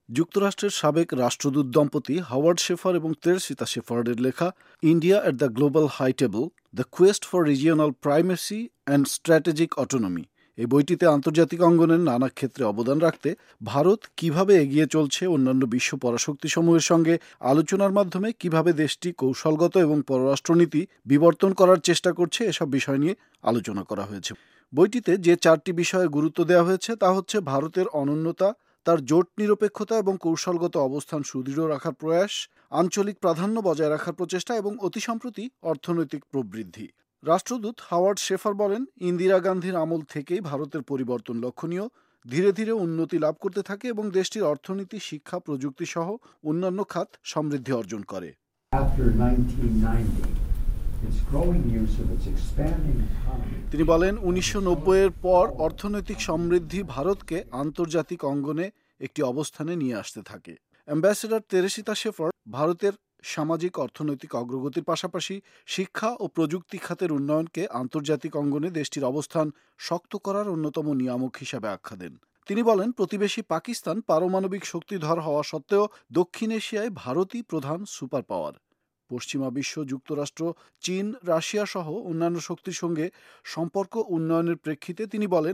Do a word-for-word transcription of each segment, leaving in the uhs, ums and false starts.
যুক্তরাষ্ট্রের সাবেক রাষ্ট্রদূত দম্পতি হাওয়ার্ড শেফার এবং তেরেসিতা শেফার্ডের লেখা India at the global high table, the quest for regional primacy and strategic autonomy. এই বইটিতে আন্তর্জাতিক অঙ্গনের নানা ক্ষেত্রে অবদান রাখতে ভারত কিভাবে এগিয়ে চলছে, অন্যান্য বিশ্ব পরাশক্তিসমূহের সঙ্গে আলোচনার মাধ্যমে কিভাবে দেশটি কৌশলগত এবং পররাষ্ট্রনীতি বিবর্তন করার চেষ্টা করছে, এসব বিষয় নিয়ে আলোচনা করা হয়েছে। বইটিতে যে চারটি বিষয়ে গুরুত্ব দেওয়া হয়েছে তা হচ্ছে ভারতের অনন্যতা, তার জোট নিরপেক্ষতা এবং কৌশলগত অবস্থান সুদৃঢ় রাখার প্রয়াস, আঞ্চলিক প্রাধান্য বজায় রাখার প্রচেষ্টা এবং অতি সম্প্রতি অর্থনৈতিক প্রবৃদ্ধি। রাষ্ট্রদূত হাওয়ার্ড শেফার বলেন, ইন্দিরা গান্ধীর আমল থেকেই ভারতের পরিবর্তন লক্ষণীয়, ধীরে ধীরে উন্নতি লাভ করতে থাকে এবং দেশটির অর্থনীতি, শিক্ষা, প্রযুক্তি সহ অন্যান্য খাত সমৃদ্ধি অর্জন করে। তিনি বলেন, উনিশশো নব্বই এর পর অর্থনৈতিক সমৃদ্ধি ভারতকে আন্তর্জাতিক অঙ্গনে একটি অবস্থানে নিয়ে আসতে থাকে। অ্যাম্বাসেডর তেরেসিতা শেফার্ড ভারতের সামাজিক অর্থনৈতিক অগ্রগতির পাশাপাশি শিক্ষা ও প্রযুক্তি খাতের উন্নয়নকে আন্তর্জাতিক অঙ্গনে দেশটির অবস্থান শক্ত করার অন্যতম নিয়ামক হিসাবে আখ্যা দেন। তিনি বলেন, প্রতিবেশী পাকিস্তান পারমাণবিক শক্তিধর হওয়া সত্ত্বেও দক্ষিণ এশিয়ায় ভারতই প্রধান সুপার পাওয়ার। পশ্চিমা বিশ্ব, যুক্তরাষ্ট্র, চীন, রাশিয়া সহ অন্যান্য শক্তির সঙ্গে সম্পর্ক উন্নয়নের প্রেক্ষিতে তিনি বলেন,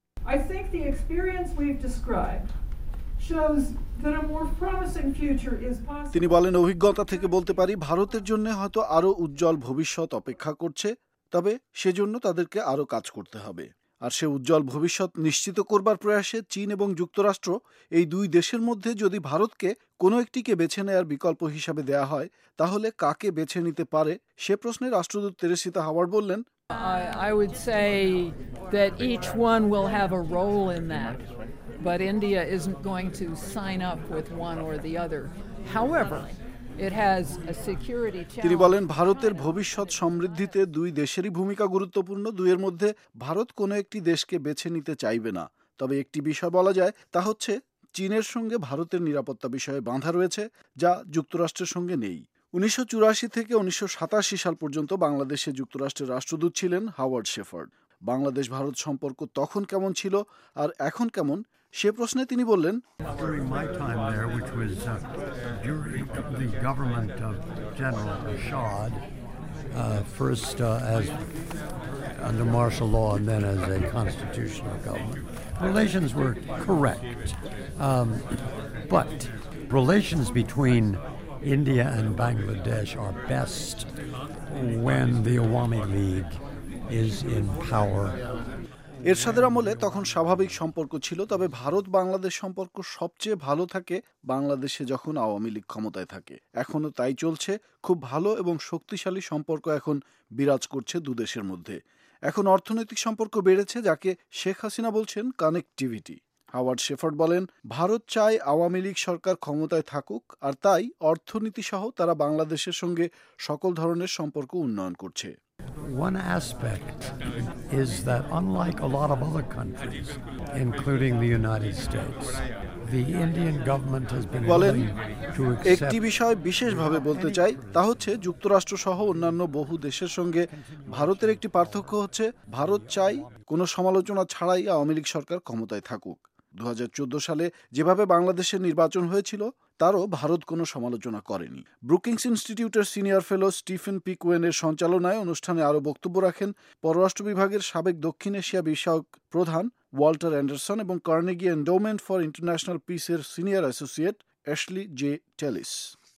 তিনি বলেন, অভিজ্ঞতা থেকে বলতে পারি ভারতের জন্য হয়তো আরও উজ্জ্বল ভবিষ্যৎ অপেক্ষা করছে, তবে সেজন্য তাদেরকে আরও কাজ করতে হবে। আর সে উজ্জ্বল ভবিষ্যৎ নিশ্চিত করবার প্রয়াসে চীন এবং যুক্তরাষ্ট্র এই দুই দেশের মধ্যে যদি ভারতকে কোনো একটিকে বেছে নেয়ার বিকল্প হিসাবে দেয়া হয়, তাহলে কাকে বেছে নিতে পারে সে প্রশ্নে রাষ্ট্রদূত তেরেসিতা হাওয়ার্ড বললেন, I, I would say that each one will have a role in that, but India isn't going to sign up with one or the other. However, it has a security challenge. তিনি বলেন, ভারতের ভবিষ্যৎ সমৃদ্ধিতে দুই দেশেরই ভূমিকা গুরুত্বপূর্ণ। দুইয়ের মধ্যে ভারত কোনো একটি দেশকে বেছে নিতে চাইবে না। তবে একটি বিষয় বলা যায়, তা হচ্ছে চীনের সঙ্গে ভারতের নিরাপত্তা বিষয়ে বাঁধা রয়েছে, যা যুক্তরাষ্ট্রের সঙ্গে নেই। উনিশশো চুরাশি থেকে উনিশশো সাতাশি সাল পর্যন্ত বাংলাদেশে যুক্তরাষ্ট্রের রাষ্ট্রদূত ছিলেন হাওয়ার্ড শেফার্ড। বাংলাদেশ ভারত সম্পর্ক তখন কেমন ছিল আর এখন কেমন সে প্রশ্নে তিনি বললেন, During my time there, which was uh, during the government of General Rashad, uh, first uh, as under martial law and then as a constitutional government, relations were correct. Um, but relations between India and Bangladesh are best when the Awami League is in power. এরশাদের আমলে তখন স্বাভাবিক সম্পর্ক ছিল, তবে ভারত বাংলাদেশ সম্পর্ক সবচেয়ে ভালো থাকে বাংলাদেশে যখন আওয়ামী লীগ ক্ষমতায় থাকে। এখনও তাই চলছে। খুব ভালো এবং শক্তিশালী সম্পর্ক এখন বিরাজ করছে দুদেশের মধ্যে। এখন অর্থনৈতিক সম্পর্ক বেড়েছে, যাকে শেখ হাসিনা বলছেন কানেক্টিভিটি। হাওয়ার্ড শেফার্ড বলেন, ভারত চায় আওয়ামী লীগ সরকার ক্ষমতায় থাকুক, আর তাই অর্থনীতি সহ তারা বাংলাদেশের সঙ্গে সকল ধরনের সম্পর্ক উন্নয়ন করছে। One aspect is that unlike a lot of other countries, including the United States, the Indian government has been willing to accept. একটি বিষয় বিশেষভাবে বলতে চাই, তা হচ্ছে যুক্তরাষ্ট্র সহ অন্যান্য বহু দেশের সঙ্গে ভারতের একটি পার্থক্য হচ্ছে, ভারত চাই কোনো সমালোচনা ছাড়াই আওয়ামী লীগ সরকার ক্ষমতায় থাকুক। দু হাজার চোদ্দ সালে যেভাবে বাংলাদেশের নির্বাচন হয়েছিল তারও ভারত কোনো সমালোচনা করেনি। ব্রুকিংস ইনস্টিটিউটের সিনিয়র ফেলো স্টিফেন পিকওয়েনের সঞ্চালনায় অনুষ্ঠানে আরও বক্তব্য রাখেন পররাষ্ট্র বিভাগের সাবেক দক্ষিণ এশিয়া বিষয়ক প্রধান ওয়াল্টার অ্যান্ডারসন এবং কার্নেগি এন্ডোমেন্ট ফর ইন্টারন্যাশনাল পিসের সিনিয়র অ্যাসোসিয়েট অ্যাশলি জে টেলিস।